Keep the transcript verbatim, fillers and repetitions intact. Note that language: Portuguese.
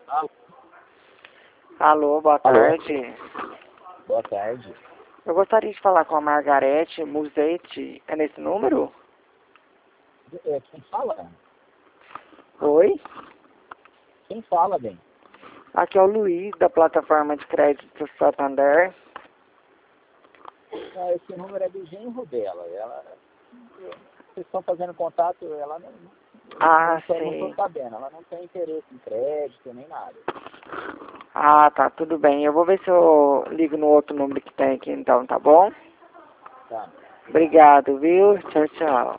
Alô, Alô, boa Alô? tarde. Boa tarde. Eu gostaria de falar com a Margarete Musetti. É nesse número? É, quem fala? Oi? Quem fala, bem? Aqui é o Luiz, da plataforma de crédito Santander. Ah, esse número é do genro dela. Ela, vocês estão fazendo contato, ela não, Ah, não estou sim. sabendo. Ela não tem interesse em crédito nem nada. Ah, tá, tudo bem. Eu vou ver se eu ligo no outro número que tem aqui então, tá bom? Tá? Obrigado, viu? Tchau, tchau.